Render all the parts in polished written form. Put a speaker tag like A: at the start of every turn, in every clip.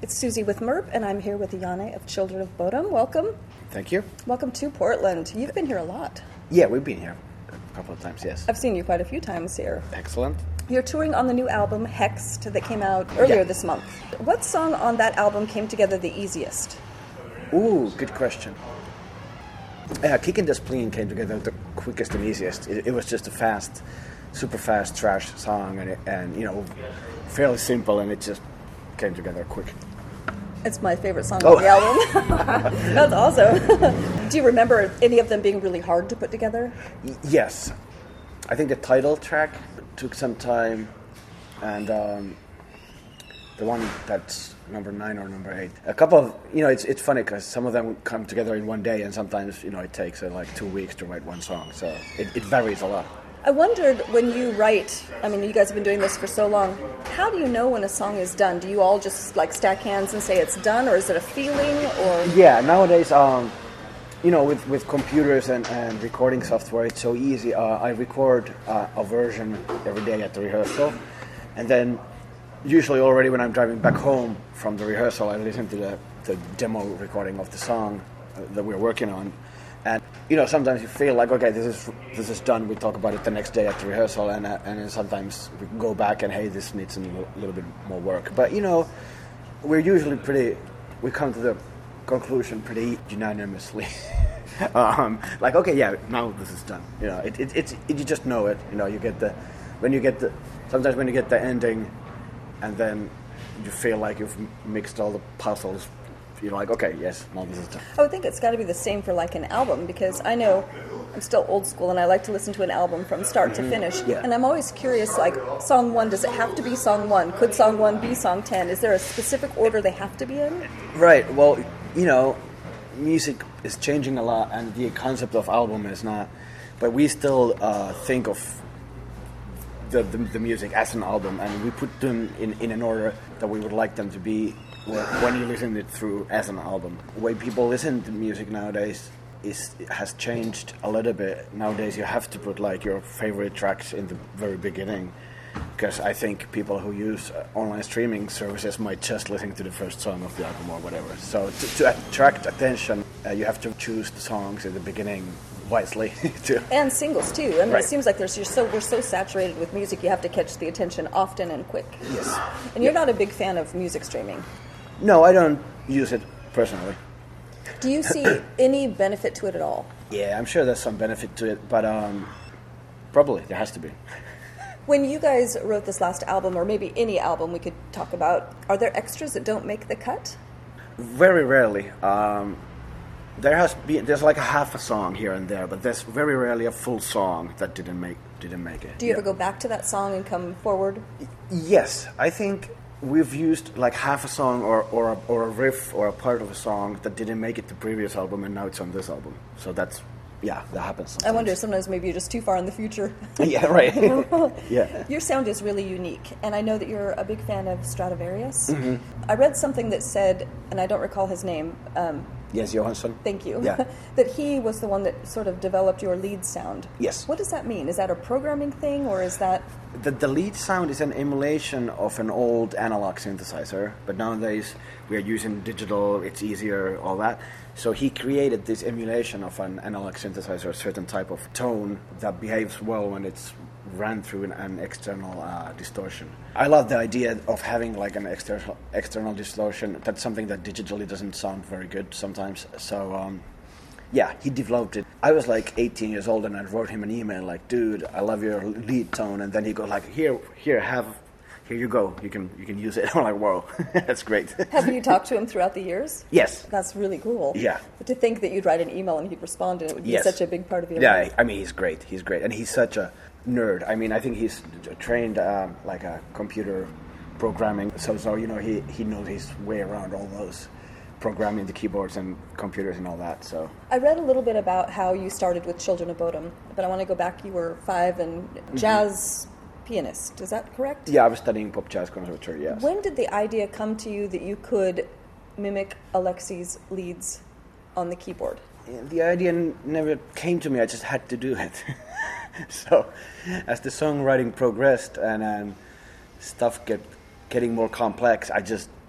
A: It's Susie with MERP, and I'm here with Janne of Children of Bodom. Welcome.
B: Thank you.
A: Welcome to Portland. You've been here a lot.
B: Yeah, we've been here a couple of times, yes.
A: I've seen you quite a few times here.
B: Excellent.
A: You're touring on the new album, Hexed, that came out earlier this month. What song on that album came together the easiest?
B: Ooh, good question. Kickin' the Spleen came together the quickest and easiest. It was just a fast, super fast trash song, and you know, fairly simple, and it just came together quick.
A: It's my favorite song on the album. That's awesome. Do you remember any of them being really hard to put together?
B: Yes. I think the title track took some time, and the one that's number 9 or number 8. A couple of, it's funny because some of them come together in one day, and sometimes, it takes like 2 weeks to write one song, so it varies a lot.
A: I wondered, when you write, you guys have been doing this for so long, how do you know when a song is done? Do you all just stack hands and say it's done, or is it a feeling, or?
B: Yeah, nowadays, with computers and recording software, it's so easy. I record a version every day at the rehearsal, and then usually already when I'm driving back home from the rehearsal, I listen to the demo recording of the song that we're working on. And sometimes you feel like, okay, this is done. We talk about it the next day at the rehearsal, and then sometimes we go back and, hey, this needs a little bit more work. But we're usually we come to the conclusion pretty unanimously. Okay, yeah, now this is done. You just know it. Sometimes when you get the ending, and then you feel like you've mixed all the puzzles. You're like, okay, yes, now this is done.
A: I would think it's got to be the same for an album, because I know I'm still old school and I like to listen to an album from start to finish.
B: Yeah.
A: And I'm always curious, song 1, does it have to be song 1? Could song 1 be song 10? Is there a specific order they have to be in?
B: Right, well, music is changing a lot, and the concept of album is not, but we still think of the music as an album, and we put them in an order that we would like them to be when you listen it through as an album. The way people listen to music nowadays has changed a little bit. Nowadays you have to put your favorite tracks in the very beginning, because I think people who use online streaming services might just listen to the first song of the album or whatever. So to attract attention, you have to choose the songs in the beginning wisely too.
A: And singles too.
B: Right.
A: It seems like we're so saturated with music, you have to catch the attention often and quick.
B: Yes.
A: And you're not a big fan of music streaming.
B: No, I don't use it personally.
A: Do you see any benefit to it at all?
B: Yeah, I'm sure there's some benefit to it, but probably there has to be.
A: When you guys wrote this last album, or maybe any album we could talk about, are there extras that don't make the cut?
B: Very rarely. There's like a half a song here and there, but there's very rarely a full song that didn't make it.
A: Do you ever go back to that song and come forward?
B: Yes, I think we've used half a song or a riff or a part of a song that didn't make it to the previous album, and now it's on this album. So that happens sometimes.
A: I wonder, sometimes maybe you're just too far in the future.
B: Yeah, right. Yeah.
A: Your sound is really unique, and I know that you're a big fan of Stradivarius.
B: Mm-hmm.
A: I read something that said, and I don't recall his name.
B: Yes, Johansson.
A: Thank you.
B: Yeah.
A: That he was the one that sort of developed your lead sound.
B: Yes.
A: What does that mean? Is that a programming thing, or is that...
B: The lead sound is an emulation of an old analog synthesizer, but nowadays we are using digital, it's easier, all that. So he created this emulation of an analog synthesizer, a certain type of tone that behaves well when it's ran through an external distortion. I love the idea of having an external distortion. That's something that digitally doesn't sound very good sometimes. So he developed it. I was 18 years old, and I wrote him an email dude, I love your lead tone. And then he goes here you go. You can use it. I'm like, whoa, that's great.
A: Have you talked to him throughout the years?
B: Yes.
A: That's really cool.
B: Yeah.
A: But to think that you'd write an email and he'd respond, and it would be such a big part of your life.
B: Yeah, he's great. He's great. And he's such a nerd. I think he's trained a computer programming. So he knows his way around all those programming the keyboards and computers and all that. So
A: I read a little bit about how you started with Children of Bodom, but I want to go back. You were 5 and jazz pianist. Is that correct?
B: Yeah, I was studying pop jazz conservatory, yes.
A: When did the idea come to you that you could mimic Alexi's leads on the keyboard?
B: The idea never came to me. I just had to do it. So as the songwriting progressed and stuff getting more complex, I just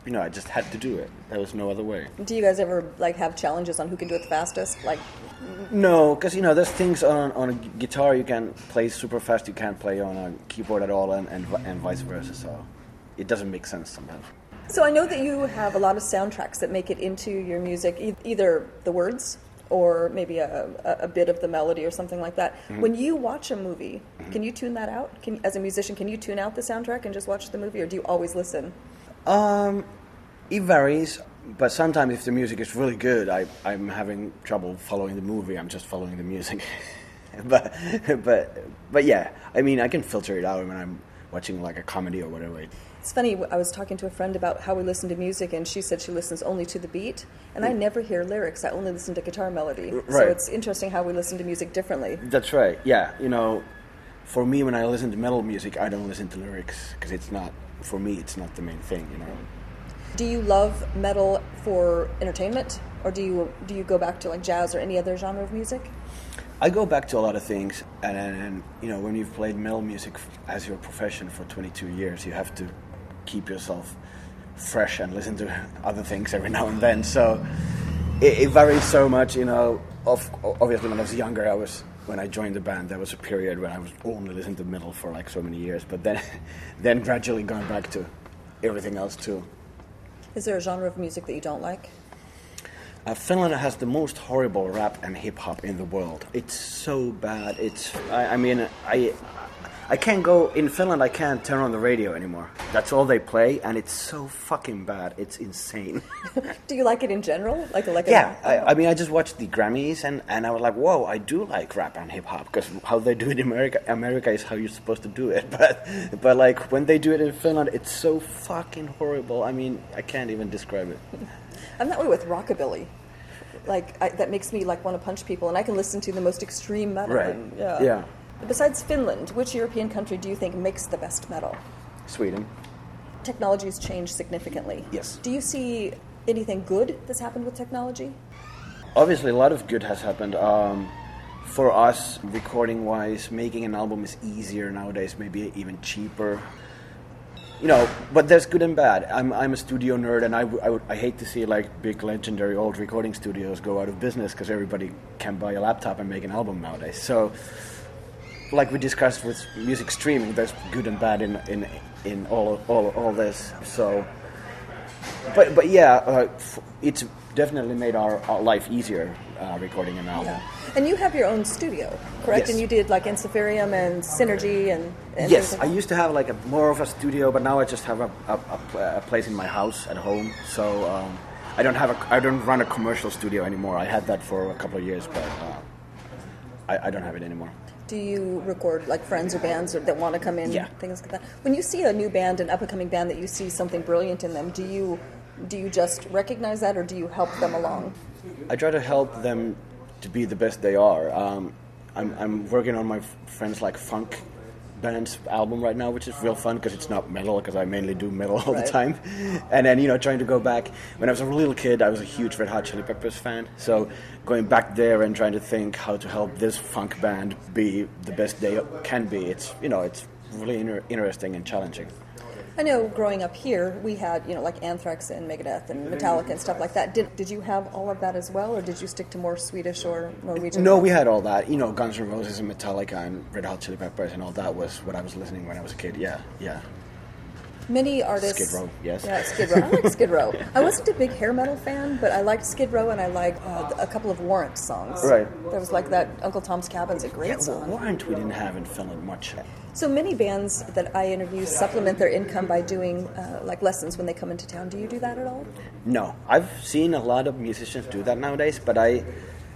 B: I just had to do it. There was no other way.
A: Do you guys ever like have challenges on who can do it the fastest? Like,
B: No, because there's things on a guitar you can play super fast, you can't play on a keyboard at all, and vice versa. So it doesn't make sense sometimes.
A: so I know that you have a lot of soundtracks that make it into your music, either the words or maybe a bit of the melody or something like that. When you watch a movie, can you tune that out? As a musician, can you tune out the soundtrack and just watch the movie, or do you always listen?
B: It varies, but sometimes if the music is really good, I'm having trouble following the movie. I'm just following the music. but yeah, I mean, I can filter it out when I'm watching like a comedy or whatever.
A: It's funny, I was talking to a friend about how we listen to music, and she said she listens only to the beat, and I never hear lyrics. I only listen to guitar melody.
B: Right.
A: So it's interesting how we listen to music differently.
B: That's right. Yeah, for me, when I listen to metal music, I don't listen to lyrics because it's not, for me, it's not the main thing.
A: Do you love metal for entertainment, or do you go back to like jazz or any other genre of music?
B: I go back to a lot of things, and when you've played metal music as your profession for 22 years, you have to keep yourself fresh and listen to other things every now and then. So it varies so much. Obviously, when I was younger, when I joined the band, there was a period when I was only listening to metal for like so many years, but then gradually gone back to everything else too.
A: Is there a genre of music that you don't like?
B: Finland has the most horrible rap and hip hop in the world. It's so bad. I can't go in Finland. I can't turn on the radio anymore. That's all they play, and it's so fucking bad. It's insane.
A: Do you like it in general?
B: Yeah, I just watched the Grammys, and I was like, whoa, I do like rap and hip hop, because how they do it in America is how you're supposed to do it. But like when they do it in Finland, it's so fucking horrible. I mean, I can't even describe it.
A: I'm that way with rockabilly. That makes me like want to punch people, and I can listen to the most extreme metal.
B: Right.
A: And,
B: Yeah.
A: Besides Finland, which European country do you think makes the best metal?
B: Sweden.
A: Technology has changed significantly.
B: Yes.
A: Do you see anything good that's happened with technology?
B: Obviously, a lot of good has happened. For us, recording-wise, making an album is easier nowadays, maybe even cheaper. But there's good and bad. I'm a studio nerd, and I hate to see like big legendary old recording studios go out of business because everybody can buy a laptop and make an album nowadays. So, like we discussed with music streaming, there's good and bad in all this. So, but yeah, it's definitely made our life easier recording an album.
A: Yeah. And you have your own studio, correct?
B: Yes.
A: And you did like Ensopherium and Synergy and
B: yes, I used to have like more of a studio, but now I just have a place in my house at home. So I don't run a commercial studio anymore. I had that for a couple of years, but I don't have it anymore.
A: Do you record like friends or bands that want to come in?
B: Yeah.
A: Things like that. When you see a new band, an up-and-coming band that you see something brilliant in them, do you just recognize that, or do you help them along?
B: I try to help them to be the best they are. I'm working on my friends like funk band's album right now, which is real fun because it's not metal, because I mainly do metal all the time. And then trying to go back. When I was a little kid, I was a huge Red Hot Chili Peppers fan. So going back there and trying to think how to help this funk band be the best they can be, it's really interesting and challenging.
A: I know growing up here, we had, like Anthrax and Megadeth and Metallica and stuff like that. Did you have all of that as well, or did you stick to more Swedish or Norwegian?
B: No, we had all that. Guns N' Roses and Metallica and Red Hot Chili Peppers and all that was what I was listening when I was a kid. Yeah.
A: Many artists...
B: Skid Row, yes.
A: Yeah, Skid Row. I like Skid Row. I wasn't a big hair metal fan, but I liked Skid Row, and I liked a couple of Warrant songs.
B: Right.
A: There was like that Uncle Tom's Cabin's a great song.
B: Warrant we didn't have in Finland much.
A: So many bands that I interview supplement their income by doing like lessons when they come into town. Do you do that at all?
B: No. I've seen a lot of musicians do that nowadays, but I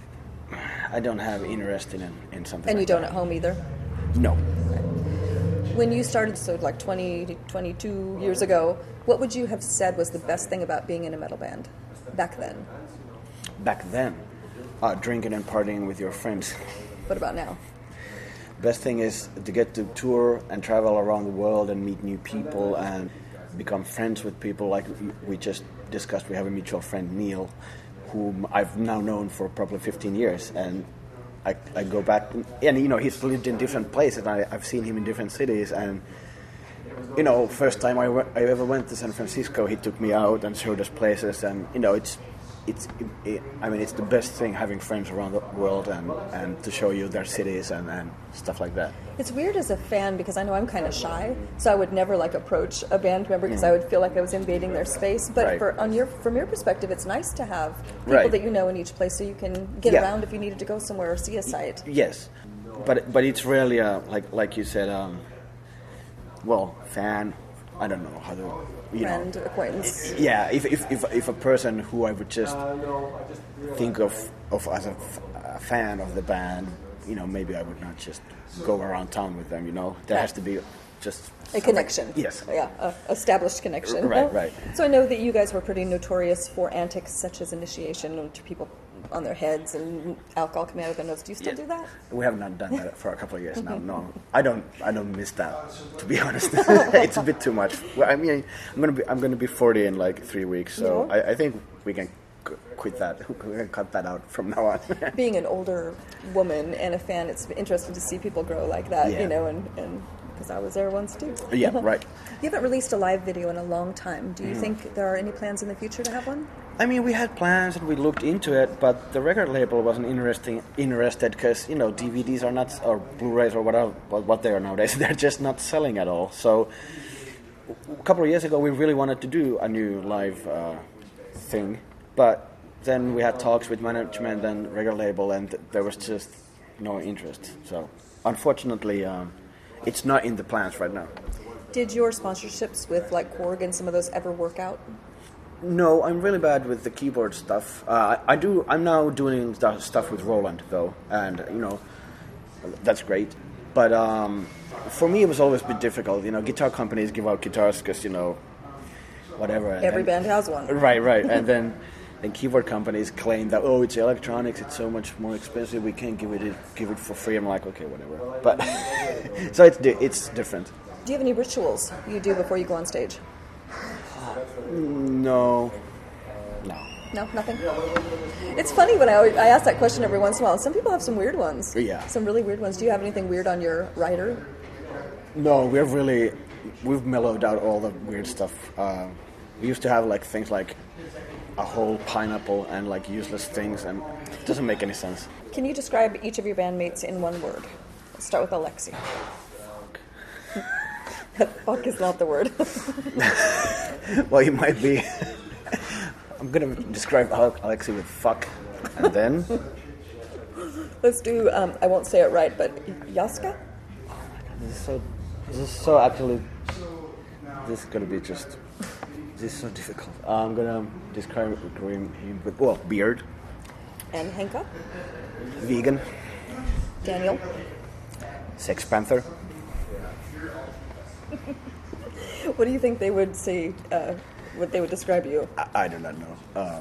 B: don't have interest in something
A: And
B: like
A: you don't
B: that.
A: at home either?
B: No.
A: When you started, so like 22 years ago, what would you have said was the best thing about being in a metal band back then?
B: Back then, drinking and partying with your friends.
A: What about now?
B: Best thing is to get to tour and travel around the world and meet new people and become friends with people. Like we just discussed, we have a mutual friend, Neil, whom I've now known for probably 15 years. And I go back, and he's lived in different places. I've seen him in different cities, and first time I ever went to San Francisco, he took me out and showed us places, and it's the best thing having friends around the world and to show you their cities and stuff like that.
A: It's weird as a fan because I know I'm kind of shy, so I would never approach a band member because I would feel like I was invading their space. But
B: Right.
A: from your perspective, it's nice to have people that you know in each place, so you can get around if you needed to go somewhere or see a site.
B: Yes, but it's really like you said, fan. I don't know how to.
A: Friend, acquaintance.
B: Yeah, if a person who I would just think of as a fan of the band, maybe I would not just go around town with them. There has to be just
A: a connection.
B: Yes.
A: Yeah, established connection.
B: Right.
A: So I know that you guys were pretty notorious for antics such as initiation to people on their heads and alcohol coming out of their nose. Do you still do that?
B: We have not done that for a couple of years now. No, I don't miss that, to be honest. It's a bit too much. Well, I mean, I'm gonna be 40 in 3 weeks, so I think we can quit that. We can cut that out from now on.
A: Being an older woman and a fan, it's interesting to see people grow like that, and because I was there once too.
B: Yeah, right.
A: You haven't released a live video in a long time. Do you think there are any plans in the future to have one?
B: I mean, we had plans and we looked into it, but the record label wasn't interested because DVDs are not, or Blu-rays or whatever, what they are nowadays, they're just not selling at all. So a couple of years ago, we really wanted to do a new live thing, but then we had talks with management and record label, and there was just no interest. So unfortunately, it's not in the plans right now.
A: Did your sponsorships with Korg and some of those ever work out?
B: No, I'm really bad with the keyboard stuff. I'm now doing stuff with Roland though, and that's great. But for me, it was always a bit difficult. Guitar companies give out guitars because whatever.
A: Every band has one.
B: Right, and then keyboard companies claim that it's electronics, it's so much more expensive, we can't give it for free. I'm like, okay, whatever. But so it's different.
A: Do you have any rituals you do before you go on stage?
B: No,
A: nothing. It's funny when I ask that question every once in a while. Some people have some weird ones.
B: Yeah,
A: some really weird ones. Do you have anything weird on your rider?
B: No, we've mellowed out all the weird stuff. We used to have things like a whole pineapple and useless things, and it doesn't make any sense.
A: Can you describe each of your bandmates in one word? Let's start with Alexi. Fuck is not the word.
B: Well, you might be. I'm going to describe Alexi with fuck, and then...
A: Let's do, I won't say it right, but Yaska?
B: Oh my god, this is so actually... This is going to be just... This is so difficult. I'm going to describe him with, beard.
A: And Henka?
B: Vegan.
A: Daniel?
B: Sex Panther.
A: What do you think they would say, what they would describe you?
B: I do not know.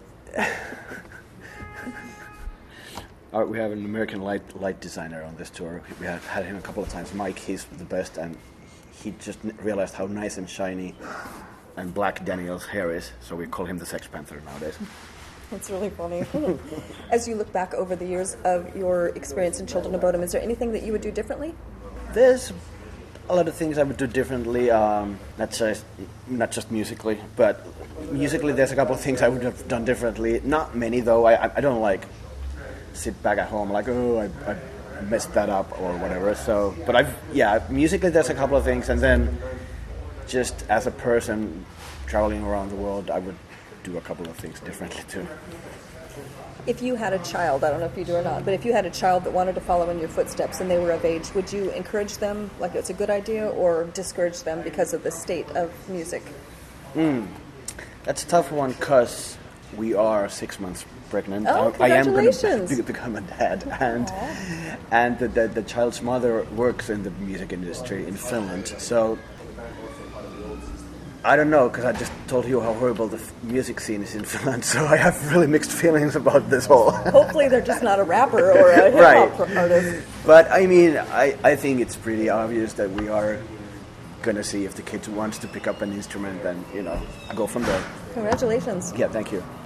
B: We have an American light designer on this tour. We have had him a couple of times. Mike, he's the best, and he just realized how nice and shiny and black Daniel's hair is, so we call him the Sex Panther nowadays.
A: That's really funny. As you look back over the years of your experience in Children of Bodom, is there anything that you would do differently?
B: There's a lot of things I would do differently, not just musically, but musically there's a couple of things I would have done differently. Not many though. I don't sit back at home I messed that up or whatever. So, but musically there's a couple of things, and then just as a person traveling around the world, I would do a couple of things differently too.
A: If you had a child, I don't know if you do or not, but if you had a child that wanted to follow in your footsteps and they were of age, would you encourage them like it's a good idea or discourage them because of the state of music?
B: That's a tough one because we are 6 months pregnant.
A: Oh, congratulations.
B: I am going to become a dad. And the child's mother works in the music industry in Finland. So I don't know, because I just told you how horrible the music scene is in Finland, so I have really mixed feelings about this whole...
A: Hopefully they're just not a rapper or a hip-hop artist.
B: But, I mean, I think it's pretty obvious that we are going to see if the kid wants to pick up an instrument and, go from there.
A: Congratulations.
B: Yeah, thank you.